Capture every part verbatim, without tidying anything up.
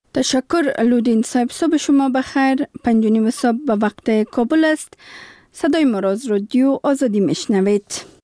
تشکر لودین صاحب. صبح شما بخیر. پنج و نیم صبح به وقت کابل است. صدای ما را از رادیو آزادی میشنوید.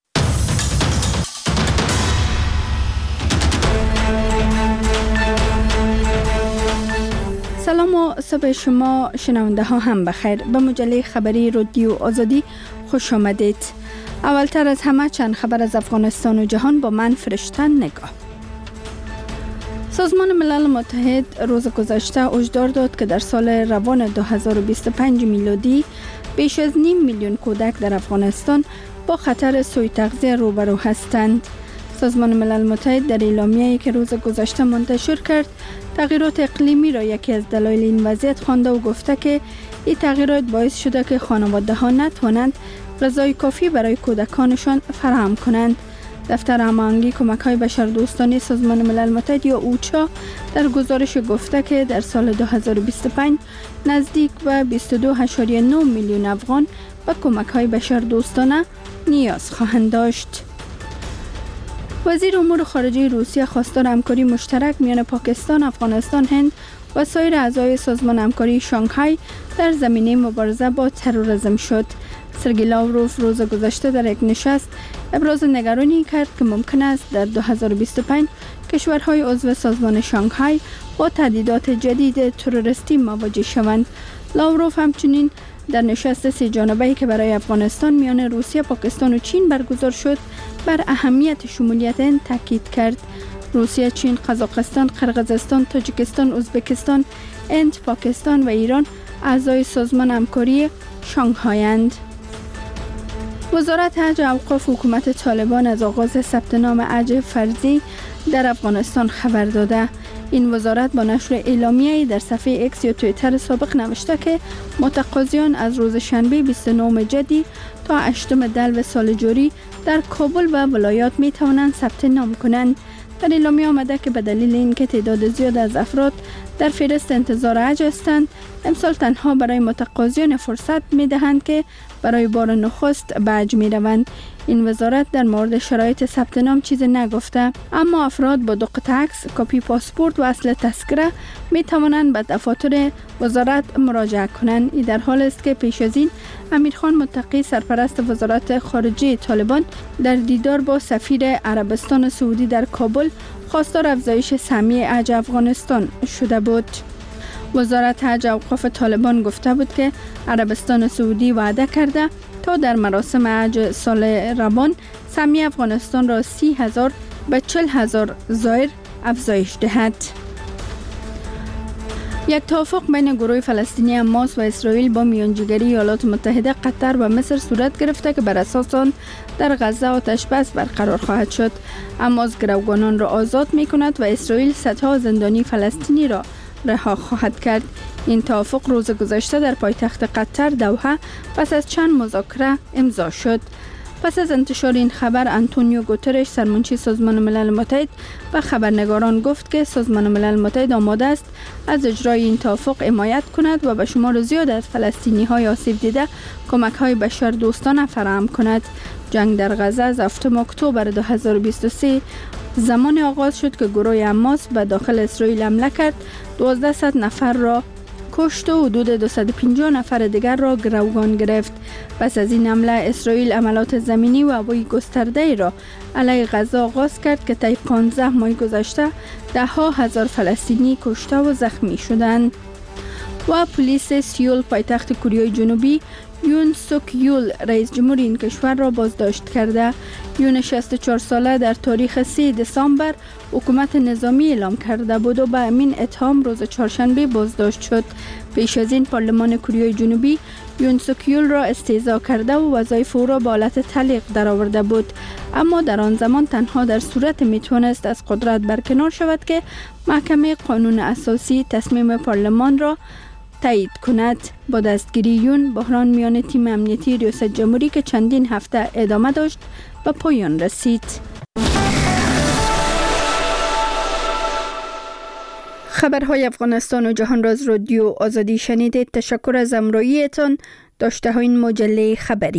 سلام و صبح شما شنونده ها هم بخیر. به مجله خبری رادیو آزادی خوش آمدید. اولتر از همه چند خبر از افغانستان و جهان با من فرشته نگاه. سازمان ملل متحد روز گذشته هشدار داد که در سال روان دو هزار و بیست و پنج میلادی بیش از نیم میلیون کودک در افغانستان با خطر سوء تغذیه روبرو هستند. سازمان ملل متحد در اعلامیه‌ای که روز گذشته منتشر کرد، تغییرات اقلیمی را یکی از دلایل این وضعیت خوانده و گفته که این تغییرات باعث شده که خانواده‌ها نتوانند غذای کافی برای کودکانشان فراهم کنند. دفتر هماهنگی کمک‌های بشردوستانه سازمان ملل متحد یا اوچا در گزارش گفته که در سال دو هزار و بیست و پنج نزدیک به بیست و دو ممیز نه میلیون افغان به کمک‌های بشردوستانه نیاز خواهند داشت. وزیر امور خارجه روسیه خواستار همکاری مشترک میان پاکستان، افغانستان، هند و سایر اعضای سازمان همکاری شانگهای در زمینه مبارزه با تروریسم شد. سرگئی لاوروف روز گذشته در یک نشست ابراز نگرانی کرد که ممکن است در دو هزار و بیست و پنج کشورهای عضو سازمان شانگهای با تهدیدات جدید تروریستی مواجه شوند. لاوروف همچنین در نشست سه جانبه‌ای که برای افغانستان میان روسیه، پاکستان و چین برگزار شد بر اهمیت شمولیت این تاکید کرد. روسیه، چین، قزاقستان، قرقیزستان، تاجیکستان، ازبکستان، هند، پاکستان و ایران اعضای سازمان همکاری شانگهایند. وزارت حج و اوقاف حکومت طالبان از آغاز ثبت نام حج فرضی در افغانستان خبر داده. این وزارت با نشر اعلامیه‌ای در صفحه ایکس یا توییتر سابق نوشته که متقاضیان از روز شنبه بیست و نهم جدی تا هشتم دلو سال جاری در کابل و ولایات می توانند ثبت نام کنند. در اعلامیه آمده که به دلیل اینکه تعداد زیاد از افراد در فهرست انتظار حج هستند، امسال تنها برای متقاضیان فرصت می دهند که برای بار نخست به حج می روند. این وزارت در مورد شرایط ثبت نام چیزی نگفته، اما افراد با دو قطعه عکس، کپی پاسپورت و اصل تذکره می توانند به دفاتر وزارت مراجعه کنند. این در حال است که پیش از این امیرخان متقی، سرپرست وزارت خارجه طالبان، در دیدار با سفیر عربستان سعودی در کابل خواستار افزایش سهمیه حج افغانستان شده بود. وزارت حج و اوقاف طالبان گفته بود که عربستان سعودی وعده کرده تا در مراسم حج سال روان سهمیه افغانستان را سی هزار به چل هزار زائر افزایش دهد. یک توافق بین گروه فلسطینی حماس و اسرائیل با میانجیگری ایالات متحده، قطر و مصر صورت گرفته که بر اساس آن در غزه آتش بس برقرار خواهد شد. حماس گروگانان را آزاد می کند و اسرائیل صدها زندانی فلسطینی را رها خواهد کرد. این توافق روز گذشته در پایتخت قطر دوحه پس از چند مذاکره امضا شد. پس از انتشار این خبر، آنتونیو گوترش، سرمنشی سازمان ملل متحد، به خبرنگاران گفت که سازمان ملل متحد آماده است از اجرای این توافق حمایت کند و به شمار زیاد از فلسطینی‌های آسیب دیده کمک‌های بشردوستانه فراهم کند. جنگ در غزه از هفتم اکتبر دو هزار و بیست و سه زمان آغاز شد که گروه حماس به داخل اسرائیل حمله کرد، دوازده نفر را کشت و حدود دویست و پنجاه نفر دیگر را گروگان گرفت. پس از این حمله اسرائیل عملیات زمینی و هوایی گسترده را علیه غزه آغاز کرد که طی پانزده ماه گذشته ده ها هزار فلسطینی کشته و زخمی شدند. و پلیس سیول، پایتخت کره جنوبی، یون سوک یول، رئیس جمهور این کشور را بازداشت کرده. یون شصت و چهار ساله در تاریخ سه دسامبر حکومت نظامی اعلام کرده بود و به همین اتهام روز چهارشنبه بازداشت شد. پیش از این پارلمان کره جنوبی یون سوک یول را استعزا کرده و وظایف او را به حالت تعلیق درآورده بود، اما در آن زمان تنها در صورت میتوانست از قدرت برکنار شود که محکمه قانون اساسی تصمیم پارلمان را تایید کند. با دستگیری یون، بحران میان تیم امنیتی ریاست جمهوری که چندین هفته ادامه داشت به پایان رسید. خبرهای افغانستان و جهان را از رادیو آزادی شنیدید. تشکر از همراهیتان. داشته های این مجله خبری.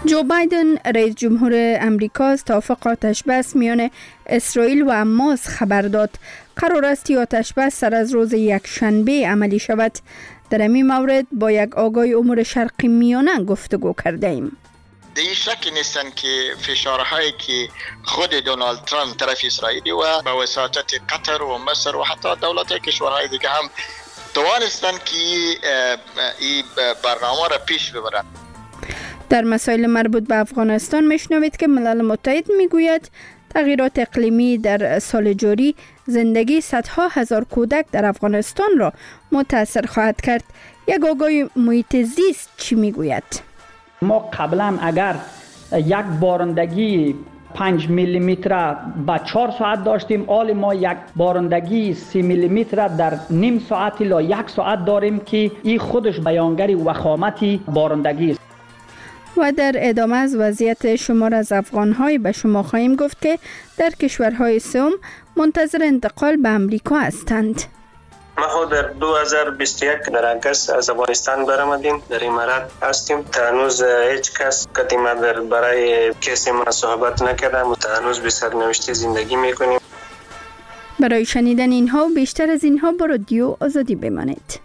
جو بایدن رئیس جمهور امریکا از توافق آتش بس میان اسرائیل و حماس خبر داد. قرار است آتش بس سر از روز یکشنبه عملی شود. در این مورد با یک آگاه امور شرقی میانه گفتگو کرده ایم. دیگه شک نیستن که فشارهایی که خود دونالد ترامپ طرف اسرائیلی و با وساطت قطر و مصر و حتی دولت کشورهای دیگه هم توانستن که این برنامه را پیش ببرن. در مسائل مربوط به افغانستان میشنوید که ملل متحد میگوید تغییرات اقلیمی در سال جاری زندگی صدها هزار کودک در افغانستان را متاثر خواهد کرد. یک آگاه محیط زیست چی میگوید؟ ما قبلا اگر یک بارندگی پنج میلی متر با چهار ساعت داشتیم، حال ما یک بارندگی سی میلی متر در نیم ساعت الی یک ساعت داریم که این خودش بیانگر وخامت بارندگی است. و در ادامه از وضعیت شمار از افغان‌های به شما خواهیم گفت که در کشورهای سوم منتظر انتقال به امریکا هستند. ما خود در دو هزار و بیست و یک در اگست از افغانستان برآمدیم، در امارات هستیم. تا هنوز هیچ کس کتی ما در برای کسی ما صحبت نکردم. تا هنوز به سرنوشت زندگی میکنیم. برای شنیدن اینها و بیشتر از اینها با رادیو آزادی بمانید.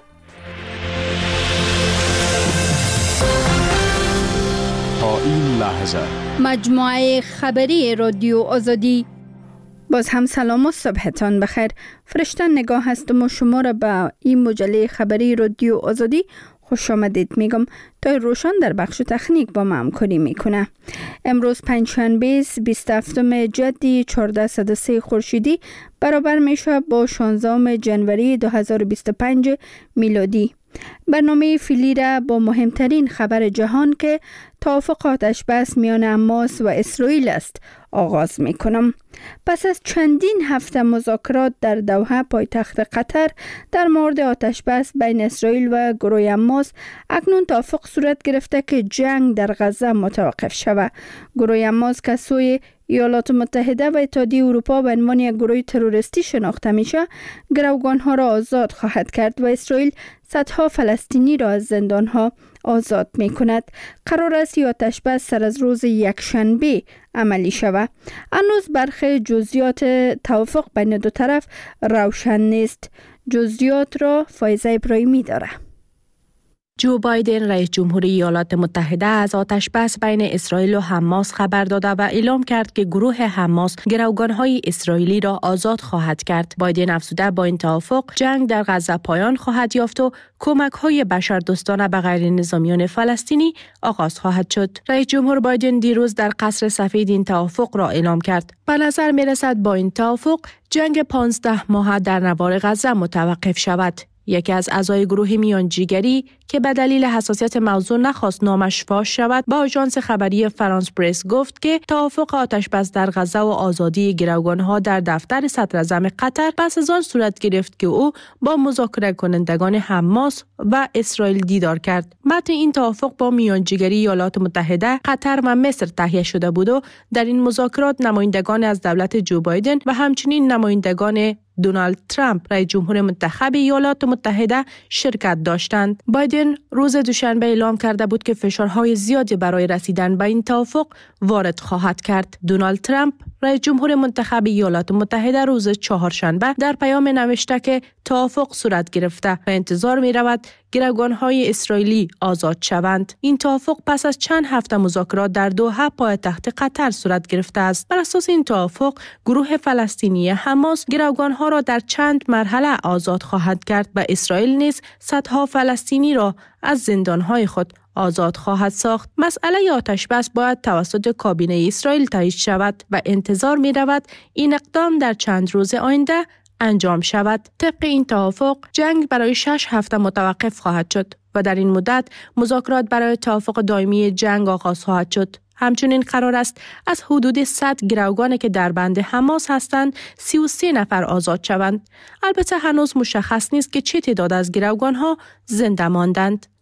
تا این لحظه مجموعه خبری رادیو آزادی. باز هم سلام و صبحتان بخیر. فرشتن نگاه هستم و شما را به این مجله خبری رادیو آزادی خوش آمدید میگم. تا روشن در بخش تکنیک با ما همکاری میکنه. امروز پنجشنبه بیست و هفتم جدی چهارصد و سه خورشیدی برابر میشه با شانزدهم ژانویه دو هزار و بیست و پنج میلادی. برنامه فعلی را با مهمترین خبر جهان که توافق آتش بس میان حماس و اسرائیل است آغاز می کنم. پس از چندین هفته مذاکرات در دوحه پایتخت قطر در مورد آتش بس بین اسرائیل و گروه حماس، اکنون توافق صورت گرفته که جنگ در غزه متوقف شود. گروه حماس که سوی ایالات متحده و اتحادیه اروپا به عنوان یک گروه تروریستی شناخته میشه، گروگانها را آزاد خواهد کرد و اسرائیل صدها فلسطینی را از زندانها آزاد می کند. قرار است آتش بس سر از روز یکشنبه عملی شود. هنوز برخی جزئیات توافق بین دو طرف روشن نیست. جزئیات را فایزه ابراهیمی داره. جو بایدن رئیس جمهور ایالات متحده از آتش بس بین اسرائیل و حماس خبر داده و اعلام کرد که گروه حماس گروگان‌های اسرائیلی را آزاد خواهد کرد. بایدن افزوده با این توافق جنگ در غزه پایان خواهد یافت و کمک‌های بشردوستانه به غیرنظامیان فلسطینی آغاز خواهد شد. رئیس جمهور بایدن دیروز در قصر سفید این توافق را اعلام کرد. به نظر می‌رسد با این توافق جنگ پانزده ماهه در نوار غزه متوقف شود. یکی از اعضای گروه میانجیگری که به دلیل حساسیت موضوع نخواست نامش فاش شود با آژانس خبری فرانس پرس گفت که توافق آتش بس در غزه و آزادی گروگانها در دفتر صدراعظم قطر پس از آن صورت گرفت که او با مذاکره کنندگان حماس و اسرائیل دیدار کرد. متن این توافق با میانجیگری ایالات متحده، قطر و مصر تهیه شده بود و در این مذاکرات نمایندگان از دولت جو بایدن و همچنین نمایندگان دونالد ترامپ رئیس جمهور منتخب ایالات متحده شرکت داشتند. بایدن روز دوشنبه اعلام کرده بود که فشارهای زیادی برای رسیدن به این توافق وارد خواهد کرد. دونالد ترامپ رئیس جمهور منتخب ایالات متحده روز چهارشنبه در پیام نوشته که توافق صورت گرفته و انتظار می رود گروگان‌های اسرائیلی آزاد شوند. این توافق پس از چند هفته مذاکرات در دوحه پایتخت قطر صورت گرفته است. بر اساس این توافق گروه فلسطینی حماس گروگان‌ها را در چند مرحله آزاد خواهد کرد و اسرائیل نیز صدها فلسطینی را از زندان‌های خود آزاد خواهد ساخت. مسئله آتش بس باید توسط کابینه اسرائیل تایید شود و انتظار می رود این اقدام در چند روز آینده انجام شود. طبق این توافق جنگ برای شش هفته متوقف خواهد شد و در این مدت مذاکرات برای توافق دائمی جنگ آغاز خواهد شد. همچنین قرار است از حدود صد گروگانی که در بند حماس هستند سی و سه نفر آزاد شوند. البته هنوز مشخص نیست که چه تعداد از گروگان‌ها زنده ماندند.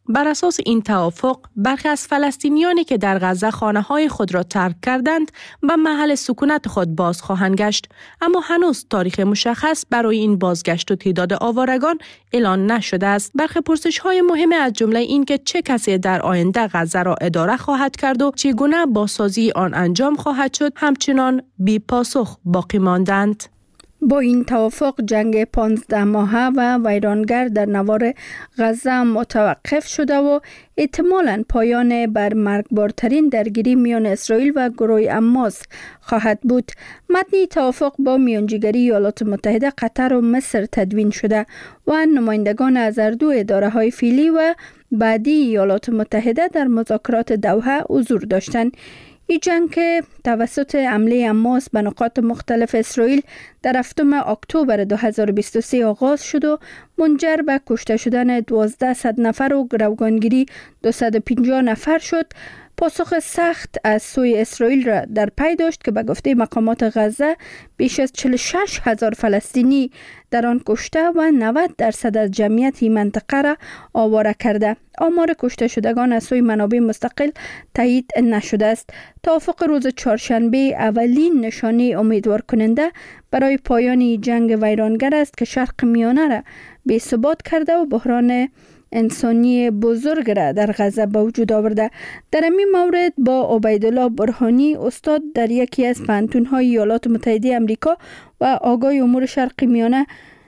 بر اساس این توافق برخی از فلسطینیانی که در غزه خانه‌های خود را ترک کردند به محل سکونت خود باز خواهند گشت، اما هنوز تاریخ مشخص برای این بازگشت و تعداد آوارگان اعلان نشده است. برخی پرسش‌های مهم از جمله این که چه کسی در آینده غزه را اداره خواهد کرد و چگونه بازسازی آن انجام خواهد شد همچنان بی پاسخ باقی ماندند. با این توافق جنگ پانزده ماهه و ویرانگر در نوار غزه متوقف شده و احتمالاً پایان بر مرگبارترین درگیری میان اسرائیل و گروه حماس خواهد بود. متن توافق با میانجیگری ایالات متحده، قطر و مصر تدوین شده و نمایندگان از هر دو اداره های فعلی و بعدی ایالات متحده در مذاکرات دوحه حضور داشتند. این جنگ که توسط حمله حماس به نقاط مختلف اسرائیل در هفتم اکتبر دو هزار و بیست و سه آغاز شد و منجر به کشته شدن دوازده صد نفر و گروگانگیری دویست و پنجاه نفر شد. پاسخ سخت از سوی اسرائیل را در پی داشت که به گفته مقامات غزه بیش از چهل و شش هزار فلسطینی در آن کشته و نود درصد از جمعیت این منطقه را آواره کرده. آمار کشته شدگان از سوی منابع مستقل تایید نشده است. توافق روز چهارشنبه اولین نشانه امیدوار کننده برای پایان جنگ ویرانگر است که شرق میانه را بی ثبات کرده و بحران انسانی بزرگ را در غزه به وجود آورده. در این مورد با عبیدالله برهانی، استاد در یکی از پوهنتون‌های ایالات متحده آمریکا و آگاه امور شرق میانه،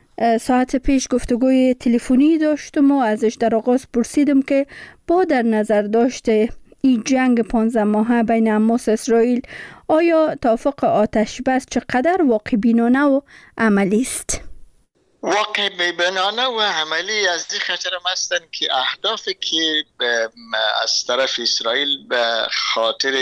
ساعت پیش گفتگوی تلفنی داشتم و ازش در آغاز پرسیدم که با در نظر داشته این جنگ پانزده ماهه بین حماس و اسرائیل، آیا توافق آتش بس چقدر واقع بینانه و عملی است؟ واقع بینانه و عملی از این خاطر هستند که اهدافی که از طرف اسرائیل به خاطر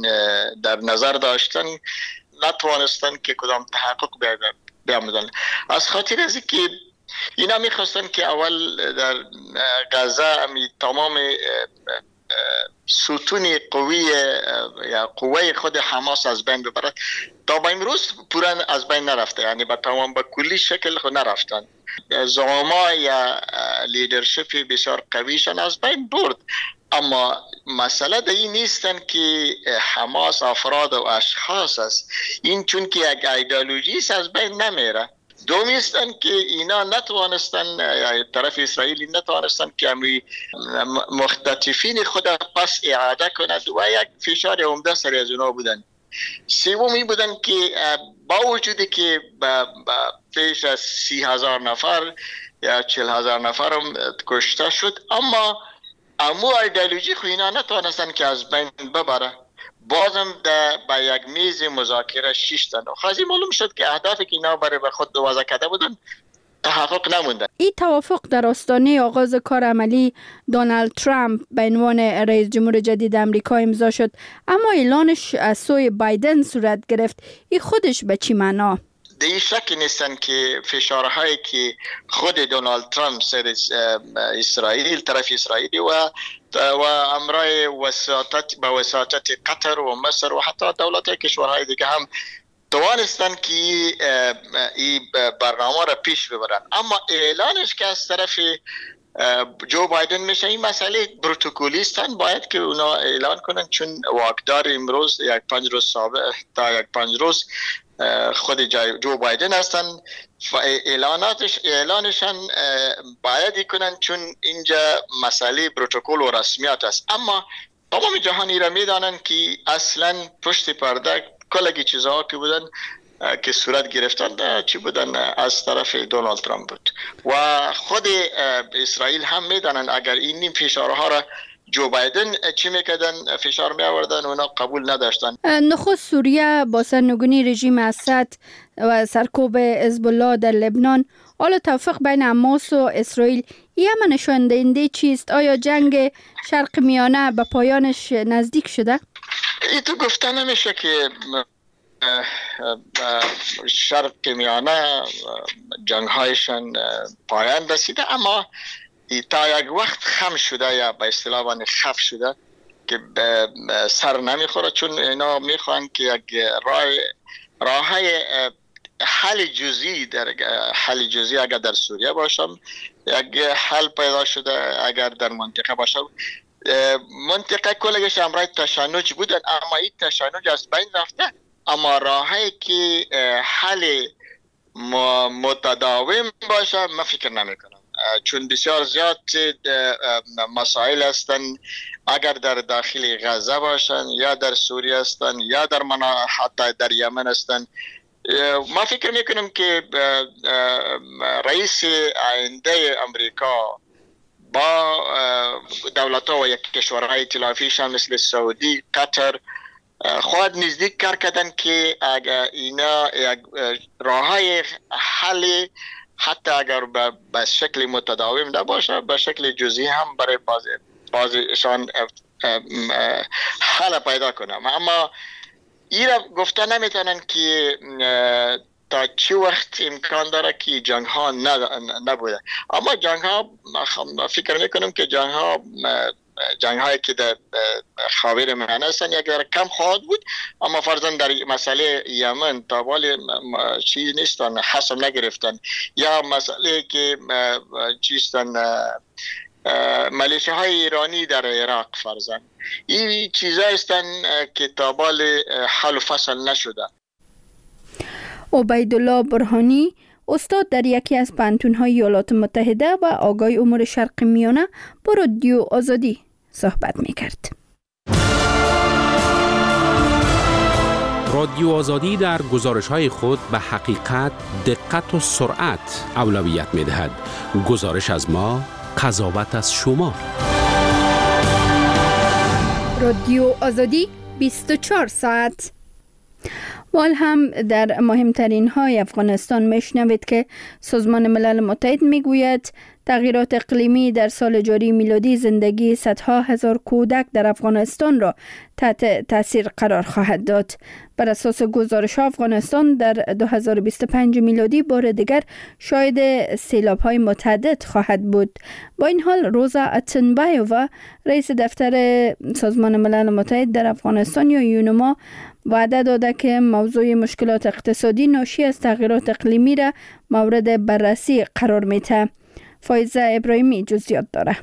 در نظر داشتن نتوانستن که کدام تحقق بیامدن. از خاطر از که اینا میخواستن که اول در غزه امی تمام ستون قوی یا قوه خود حماس از بین ببرد. تا به امروز پورا از بین نرفته، یعنی با تمام با کلی شکل خود نرفتن. زعما یا لیدرشپ بسیار قویشان از بین برد، اما مسئله در این نیستن که حماس افراد و اشخاص است، این چون که یک ایدئولوژی است از بین نمیره. دومی استن که اینا نتوانستن، یا طرف اسرائیلی نتوانستن که امی مختطفین خود پس اعاده کند و یک فشار عمده سر از اونا بودن. سومی بودن که با وجودی که با پیش از سی هزار نفر یا چل هزار نفر هم کشته شد، اما امو ایدئولوژی خو اینا نتوانستن که از بین ببره. بازم با یک میز مذاکره شیشتن و خواهی معلوم شد که اهدافی که اینا برای به خود وضع کرده بودن تحقق نمونده. این توافق در آستانه آغاز کار عملی دونالد ترامپ به عنوان رئیس جمهور جدید آمریکا امضا شد، اما اعلانش از سوی بایدن صورت گرفت. این خودش به چی معنا؟ دیگه شکی نیستن که فشارهایی که خود دونالد ترامپ سر اسرائیل، طرف اسرائیلی و و امرای وساطت با وساطت قطر و مصر و حتی دولت کشورهای دیگه هم توانستن که این برنامه را پیش ببرن. اما اعلانش که از طرف جو بایدن میشه، این مسئله پروتکلیستن باید که اونا اعلان کنن، چون واقدار امروز یک پنج روز سابق تا یک پنج روز خود جو بایدن هستن. اعلاناتش اعلانشان باید کنن، چون اینجا مسئله پروتکل و رسمیات است. اما تمام جهانی را میدانن که اصلا پشت پرده کلگی چیزها که بودن که صورت گرفتن چی بودن از طرف دونالد ترامپ بود و خود اسرائیل هم میدانن اگر این فشارها را جو بایدن چی میکردن، فشار می آوردن، اونا قبول نداشتن. نخست سوریه با سرنگونی رژیم اسد و سرکوب حزب الله در لبنان، حالا توافق بین حماس و اسرائیل، این همه نشان دهنده چیست؟ آیا جنگ شرق میانه به پایانش نزدیک شده؟ ای تو گفتن نمیشه که شرق میانه جنگ هایشان پایان رسیده، اما تا یک وقت خم شده یا به اصطلاح وان خف شده که سر نمیخوره، چون اینا میخوان که یک راه راههای حل جزئی در حل جزئی اگر در سوریه باشم، یک حل پیدا شده اگر در منطقه باشم. منطقه کلش امرای تشنج بود، اما این تشنج از بین رفته، اما راهی که حل متداوم باشه من فکر نمی کنم، چون بسیار زیاد مسائل هستن. اگر در داخل غزه باشن یا در سوریه هستن یا در منا حتی در یمن هستن، ما فکر میکنم که رئیس آینده امریکا با دولت‌ها و یک کشورهای ائتلافیش مثل سعودی، قطر خواهد نزدیک کار کردن که اگر اینا یک راههای حل حتی اگر به شکل متداوم نباشه، به شکل جزئی هم برای بعضی بعضیشان حل پیدا کنم. اما این را گفته نمیتونن که تا چه وقت امکان داره که جنگ ها نبوده. اما جنگ ها فکر میکنم که جنگ ها جنگ هایی که در خاور میانه هستن یک ذره کم خواهد بود، اما فرضاً در مسئله یمن تا بالی چیز نیستن، حسم نگرفتن، یا مسئله که چیستن ملیشه های ایرانی در عراق فرضاً، این چیزا هستن که تا بال حل و فصل نشده. عبیدالله برهانی، استاد در یکی از پانتون‌های ایالات متحده و آگاه امور شرق میانه، با رادیو آزادی صحبت می‌کرد. رادیو آزادی در گزارش‌های خود به حقیقت، دقت و سرعت اولویت می‌دهد. گزارش از ما، قضاوت از شما. رادیو آزادی بیست و چهار ساعت. وال هم در مهمترین های افغانستان میشنوید که سازمان ملل متحد میگوید تغییرات اقلیمی در سال جاری میلادی زندگی صدها هزار کودک در افغانستان را تحت تاثیر قرار خواهد داد. بر اساس گزارش افغانستان در دو هزار و بیست و پنج میلادی بار دیگر شاهد سیلاب های متعدد خواهد بود. با این حال روزا اتنبایووا، رئیس دفتر سازمان ملل متحد در افغانستان یا یونما، وعده داده که موضوع مشکلات اقتصادی ناشی از تغییرات اقلیمی را مورد بررسی قرار میده. فایزه ابراهیمی جزئیات داره.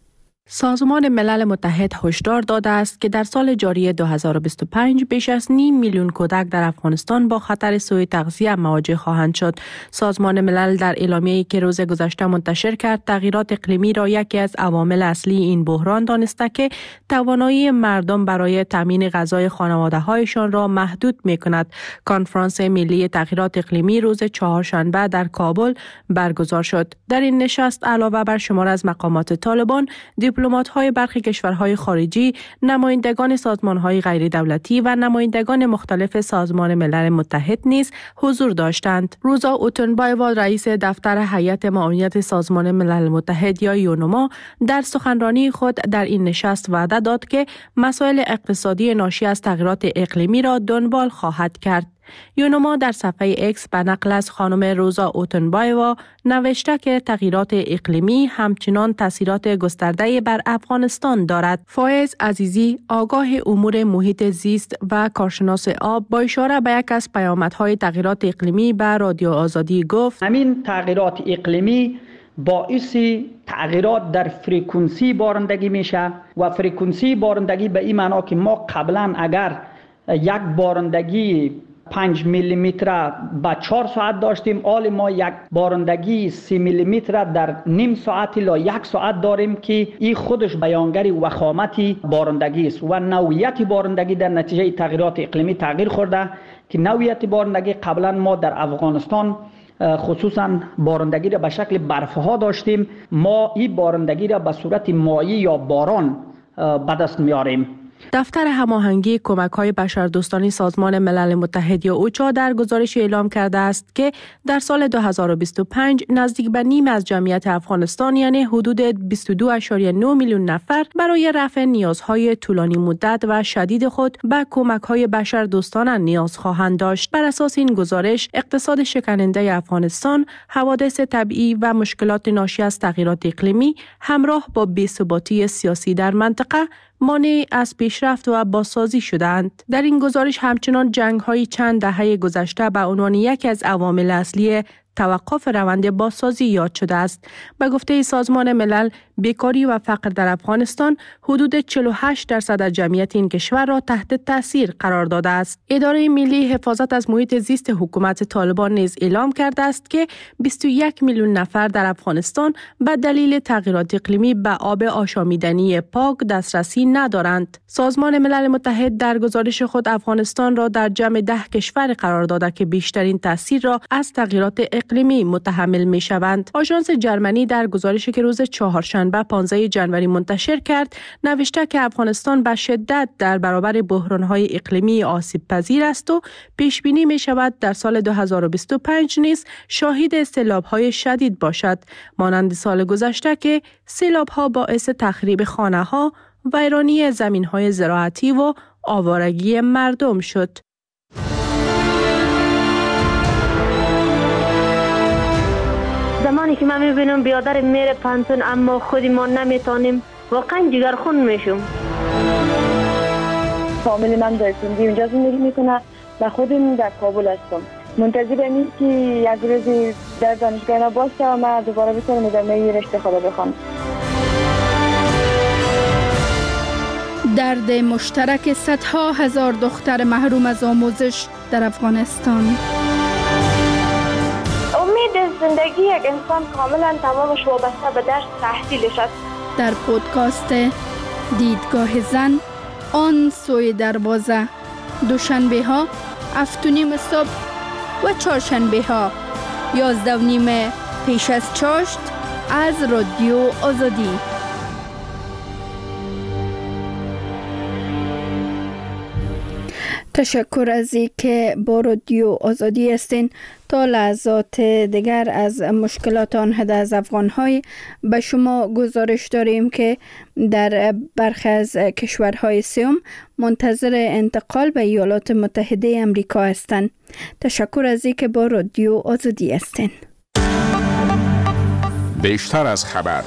سازمان ملل متحد هشدار داده است که در سال جاری دو هزار و بیست و پنج بیش از نیم میلیون کودک در افغانستان با خطر سوء تغذیه مواجه خواهند شد. سازمان ملل در اعلامیه‌ای که روز گذشته منتشر کرد، تغییرات اقلیمی را یکی از عوامل اصلی این بحران دانسته که توانایی مردم برای تامین غذای خانواده‌هایشان را محدود می‌کند. کنفرانس ملی تغییرات اقلیمی روز چهارشنبه در کابل برگزار شد. در این نشست علاوه بر شمار از مقامات طالبان، دیپلمات‌های برخی کشورهای خارجی، نمایندگان سازمان‌های غیر دولتی و نمایندگان مختلف سازمان ملل متحد نیز حضور داشتند. روزا اوتنبایوا، رئیس دفتر هیئت معاونت سازمان ملل متحد یا یونما، در سخنرانی خود در این نشست وعده داد که مسائل اقتصادی ناشی از تغییرات اقلیمی را دنبال خواهد کرد. یونما در صفحه اکس به نقل از خانم روزا اوتنبایوا نوشته که تغییرات اقلیمی همچنان تاثیرات گسترده بر افغانستان دارد. فایز عزیزی، آگاه امور محیط زیست و کارشناس آب، با اشاره به یک از پیامدهای تغییرات اقلیمی به رادیو آزادی گفت: همین تغییرات اقلیمی باعث تغییرات در فرکانسی بارندگی میشه و فرکانسی بارندگی به این معنا که ما قبلا اگر یک بارندگی پنج میلی متر با چهار ساعت داشتیم، حال ما یک بارندگی سی میلی متر در نیم ساعت الی یک ساعت داریم که این خودش بیانگر وخامت بارندگی است و نوعیت بارندگی در نتیجه تغییرات اقلیمی تغییر خورده که نوعیت بارندگی قبلا ما در افغانستان خصوصا بارندگی را به شکل برفها داشتیم، ما این بارندگی را به صورت مایع یا باران به دست میاریم. دفتر هماهنگی کمک‌های بشردوستانه سازمان ملل متحد یا اوچا در گزارش اعلام کرده است که در سال دو هزار و بیست و پنج نزدیک به نیم از جمعیت افغانستان یعنی حدود بیست و دو ممیز نه میلیون نفر برای رفع نیازهای طولانی مدت و شدید خود به کمک‌های بشردوستانه نیاز خواهند داشت. بر اساس این گزارش، اقتصاد شکننده افغانستان، حوادث طبیعی و مشکلات ناشی از تغییرات اقلیمی همراه با بی‌ثباتی سیاسی در منطقه مانع از پیش پیشرفت و بازسازی شدند. در این گزارش همچنان جنگ‌های چند دهه گذشته به عنوان یکی از عوامل اصلی توقف روند بازسازی یاد شده است. به گفته سازمان ملل، بیکاری و فقر در افغانستان حدود چهل و هشت درصد از جمعیت این کشور را تحت تاثیر قرار داده است. اداره ملی حفاظت از محیط زیست حکومت طالبان نیز اعلام کرده است که بیست و یک میلیون نفر در افغانستان به دلیل تغییرات اقلیمی به آب آشامیدنی پاک دسترسی ندارند. سازمان ملل متحد در گزارش خود افغانستان را در جمع ده کشور قرار داده که بیشترین تاثیر را از تغییرات اقلیمی متحمل می شوند. آژانس جرمنی در گزارشی که روز چهارشنبه پانزده ژانویه منتشر کرد، نوشته که افغانستان به شدت در برابر بحران‌های اقلیمی آسیب پذیر است و پیش بینی می شود در سال دو هزار و بیست و پنج نیز شاهد سیلاب‌های شدید باشد، مانند سال گذشته که سیلاب‌ها باعث تخریب خانه‌ها، ویرانی زمین‌های زراعتی و آوارگی مردم شد. زمانی که من میبینم بیادر میره پانتون اما خودی ما نمیتونیم، واقعا جگرخون میشم. فامیل من در سندی اونجا زندگی میکنه و خودم در کابل هستم. منتظر امید که یک روزی در دانشگاه باشه و من دوباره بتونم ادامه رشته خود بخوام. درد مشترک صدها هزار دختر محروم از آموزش در افغانستان. امید زندگی یک انسان کاملا تمامش وابسته به درس تحصیلش است. در پودکاست دیدگاه زن، آن سوی دروازه، دوشنبه ها هفت و نیم صبح و چهارشنبه ها یازده و نیم پیش از چاشت از رادیو آزادی. تشکر از اینکه با رادیو آزادی هستین. تا لحظات دیگر از مشکلات آنها از افغان‌های به شما گزارش داریم که در برخی از کشورهای سوم منتظر انتقال به ایالات متحده آمریکا هستند. تشکر از اینکه با رادیو آزادی هستین. بیشتر از خبر،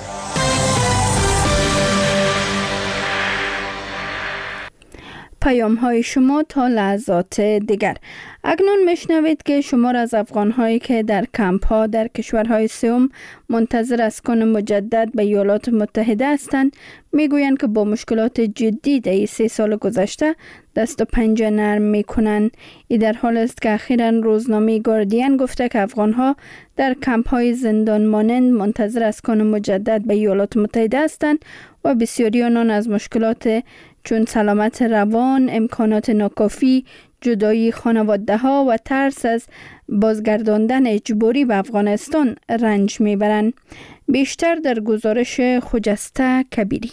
پیام های شما تا لحظات دیگر. اکنون میشنوید که شمار از افغان هایی که در کمپ ها در کشورهای سوم منتظر اسکان مجدد به ایالات متحده هستند میگویند که با مشکلات جدی در سه سال گذشته دست و پنجه نرم میکنند. این در حال است که اخیراً روزنامه گاردین گفته که افغان ها در کمپ های زندان مانند منتظر اسکان مجدد به ایالات متحده هستند و بسیاری آنان از مشکلات چون سلامت روان، امکانات ناکافی، جدایی خانواده ها و ترس از بازگرداندن اجباری به افغانستان رنج میبرند. بیشتر در گزارش خجسته کبیری.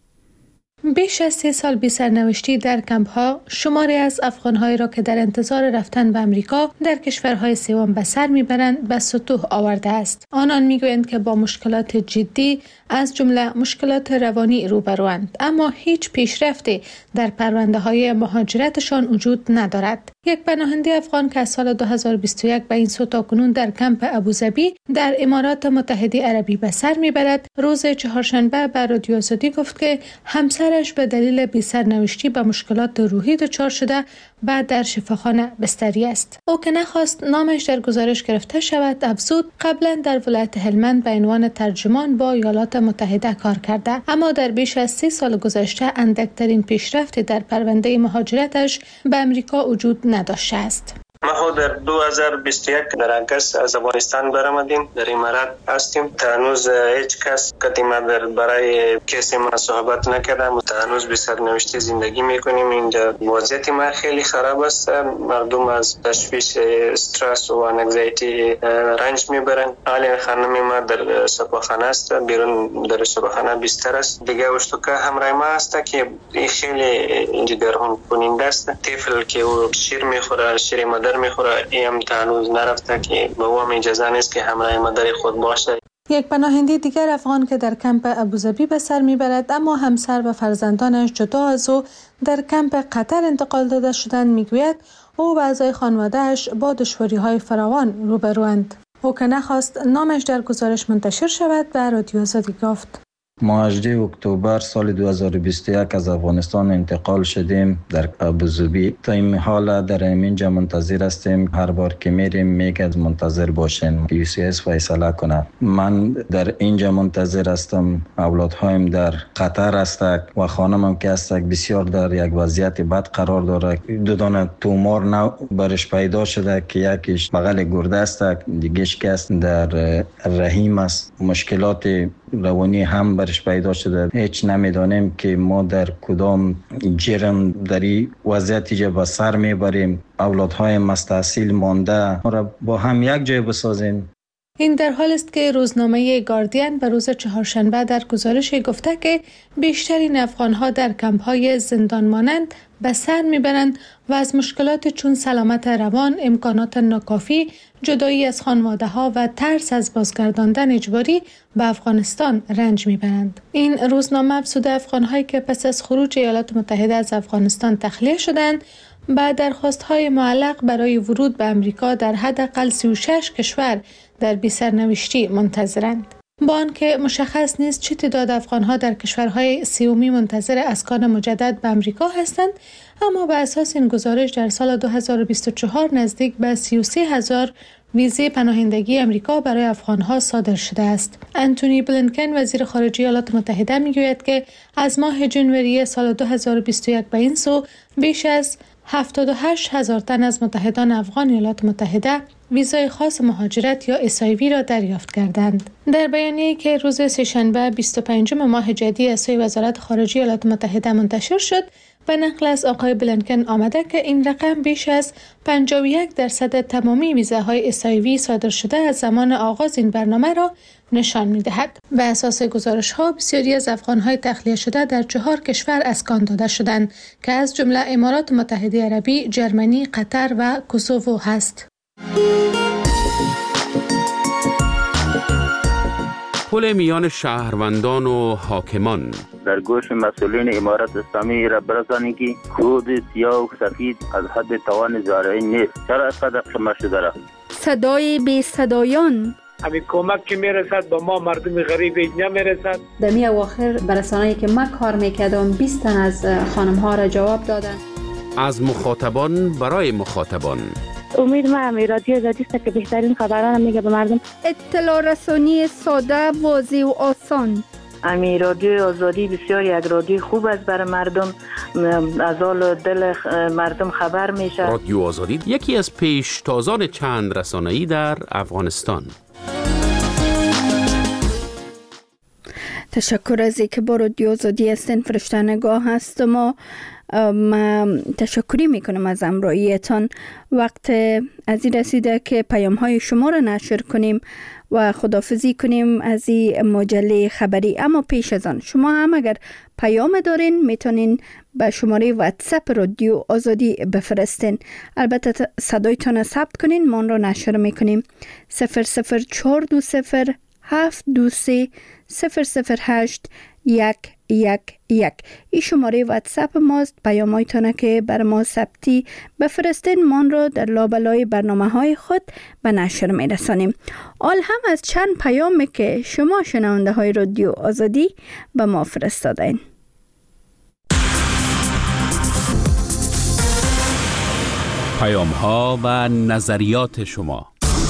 بیش از سه سال بی سرنوشتی در کمپ ها شماری از افغان‌هایی را که در انتظار رفتن به امریکا در کشورهای سوم به سر میبرند به سطوح آورده است. آنان میگویند که با مشکلات جدی از جمله مشکلات روانی روبروند، اما هیچ پیشرفتی در پرونده های مهاجرتشان وجود ندارد. یک پناهنده افغان که از سال دو هزار و بیست و یک به این سو تاکنون در کمپ ابوظبی در امارات متحده عربی به سر میبرد، روز چهارشنبه به رادیو آزادی گفت که همسرش به دلیل بی سرنوشتی به مشکلات روحی دچار شده و در شفاخانه بستری است. او که نخواست نامش در گزارش گرفته شود افزود قبلا در ولایت هلمند به عنوان ترجمان با ایالات متحده کار کرده، اما در بیش از سی سال گذشته اندکترین پیشرفتی در پرونده مهاجرتش به امریکا وجود نداشته است. ما در دو هزار و بیست و یک در آگوست از افغانستان برآمدیم، در امارات هستیم. تا هنوز هیچ کس کدی ما در برای کسی ما صحبت نکردم. تا هنوز بی سرنوشتی زندگی میکنیم. اینجا وضعیت ما خیلی خراب است. مردم از تشویش، استرس و انگزایتی رنج میبرن. حالا خانم ما در شفاخانه است، بیرون در شفاخانه بستر است. دیگه اشتکا همراه ما است که خیلی جگرخون کننده است. طفل که شیر میخوره، شیر مادر میخوره، ایم تا هنوز نرفته که به او اجازه نیست که همراه مادر خود باشه. یک پناهنده دیگر افغان که در کمپ ابوظبی به سر میبرد اما همسر و فرزندانش جدا از او در کمپ قطر انتقال داده شدند میگوید او و اعضای خانواده‌اش با دشواری‌های فراوان روبروند. او که نخواست نامش در گزارش منتشر شود به رادیو آزادی گفت. ما هجدهم اکتبر سال دو هزار و بیست و یک از افغانستان انتقال شدیم در ابوظبی. تا این حال در اینجا منتظر هستیم. هر بار که میریم میگه منتظر باشین یو سی اس فیصله کنه. من در اینجا منتظر هستم. اولادهایم در قطر هستند و خانمم که هست بسیار در یک وضعیت بد قرار داره. دو دانه تومور نو برش پیدا شده که یکیش بغل گرده است، دیگهش که است در رحم است. مشکلات روانی هم برش پیدا شده. هیچ نمیدانیم که ما در کدام جرم در این وضعیت جا به سر میبریم. اولادهای مستحصیل مانده ما را با هم یک جای بسازیم. این در حال است که روزنامه گاردین به روز چهارشنبه در گزارشی گفته که بیشترین افغان‌ها در کمپ‌های زندان مانند به سر میبرند و از مشکلات چون سلامت روان، امکانات ناکافی، جدایی از خانواده‌ها و ترس از بازگرداندن اجباری به افغانستان رنج میبرند. این روزنامه افزود افغان‌هایی که پس از خروج ایالات متحده از افغانستان تخلیه شدند با درخواست‌های معلق برای ورود به امریکا در حداقل سی و شش کشور در بی سرنوشتی منتظرند. با آنکه مشخص نیست چه تعداد افغان‌ها در کشورهای سیومی منتظر اسکان مجدد به امریکا هستند، اما به اساس این گزارش در سال دو هزار و بیست و چهار نزدیک به سی و سه هزار ویزه پناهندگی امریکا برای افغان‌ها صادر شده است. انتونی بلینکن وزیر خارجه ایالات متحده میگوید که از ماه ژانویه سال دو هزار و بیست و یک به این سو بیش از هفتاد و هشت هزار تن از متحدان افغان ایالات متحده ویزای خاص مهاجرت یا اس آی وی را دریافت کردند. در بیانیه‌ای که روز سه‌شنبه بیست و پنجم ماه جدی از سوی وزارت خارجه ایالات متحده منتشر شد، به نقل از آقای بلینکن آمده که این رقم بیش از پنجاه و یک درصد تمامی ویزاهای اس آی وی صادر شده از زمان آغاز این برنامه را نشان می‌دهد. به اساس گزارش‌ها بسیاری از افغان‌های تخلیه شده در چهار کشور اسکان داده شدند که از جمله امارات متحده عربی، جرمنی، قطر و کوسوو هست. پل میان شهروندان و حاکمان در گوش مسئولین امارت اسلامی را برسانید که کود سیاه و سفید از حد توان زارعین نیست. چرا اینقدر شما شده را؟ صدای بی صدایان همین کمک که میرسد به ما مردم غریب نمیرسد. در می اواخر برسانه‌ای که من کار میکردم بیست تن از خانم ها را جواب دادن. از مخاطبان برای مخاطبان. امید ما همی رادیو آزادی است که بهترین خبران میگه به مردم. اطلاع رسانی ساده، واضح و آسان. امی رادیو آزادی بسیار یک رادیو خوب است برای مردم، از حال دل مردم خبر میشه. رادیو آزادی یکی از پیشتازان چند رسانه‌ای در افغانستان. تشکر از اینکه با رادیو آزادی هستین. فرشته نگاه هست. ما من تشکری میکنم از همراهیتان. وقت از این رسیده که پیام های شما را نشر کنیم و خداحافظی کنیم از این مجله خبری. اما پیش از آن شما هم اگر پیام دارین میتونین به شماره واتساپ رادیو آزادی بفرستین. البته صدایتان ثبت کنین، ما آن را نشر میکنیم. صفر صفر چهار دو صفر هفت دو سه صفر صفر هشت یک یک یک. این شماره واتساپ ماست. پیامایتان که بر ما ثبتی بفرستین، ما را در لابلای برنامه های خود به نشر می رسانیم. آل هم از چند پیامی که شما شنونده های رادیو آزادی به ما فرستادین. پیام ها و نظریات شما.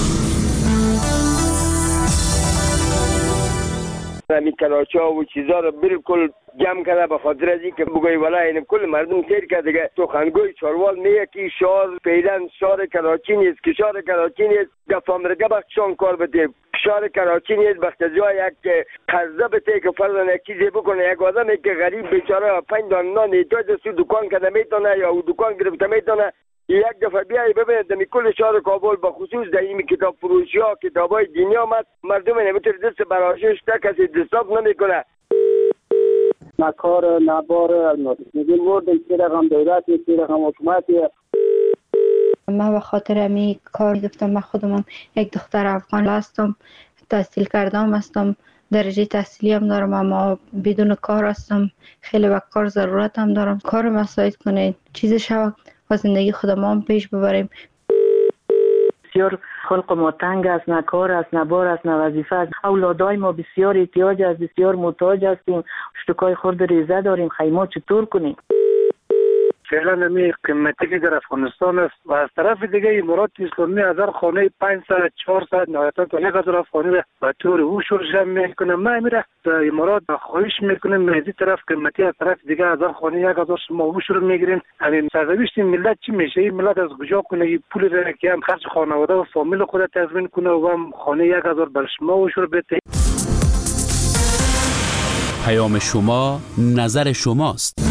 همین کلاچا و چیزا رو بالکل جمع کرده به خاطر از اینکه بگوی والا این کل مردم سیر کرده دیگه. سخنگوی چاروال میگه که شهر فعلا شهر کراچی نیست، که شهر کراچی نیست گفت امریکا بخشان کار بده. شهر کراچی نیست بخت جای یک قرضه بده که فرضاً یک چیزی بکنه. یک آدمی که غریب بیچاره پنج دانه نان احتیاج سو دکان کنه میتونه یا او دکان گرفته میتونه. یک دفعه بیایی ببینید دمی کل شهر کابل به خصوص در این کتاب فروشی ها کتاب های دینی آمد، مردم نمیتونه دست براشش تا کسی دستاب نمیکنه. نکار نبار میگیم ورد که رقم دولتی که رقم حکومتی. من به خاطر امی کار گفتم. من خودم یک دختر افغان هستم، تحصیل کردم هستم، درجه تحصیلی هم دارم، اما بدون کار هستم. خیلی به کار ضرورت هم دارم. کار مساعد کنید، چیز شو و زندگی خودمان پیش ببریم. بسیار خلق ما تنگ است، نه کار است، نه بار است، نه وظیفه است. اولادای ما بسیار احتیاج است، بسیار محتاج هستیم. شتکای خرد ریزه داریم، خیمه چطور کنیم؟ فعلا نمی قیمتی که در افغانستان است و از طرف دیگه امارات اسلامی هزار خانه پانصد چهارصد نهایتا تا یک هزار خانه را به طور اوشور جمع میکنه. ما میره در امارات خواهش میکنیم از این طرف قیمتی، از طرف دیگه هزار خانه یک هزار شما اوشور میگیرین. همین سرنوشت ملت چی میشه؟ این ملت از کجا کنه این پول را که هم خرج خانواده و فامیل خود تضمین کنه و هم خانه یک هزار بر شما اوشور بده؟ پیام شما نظر شماست.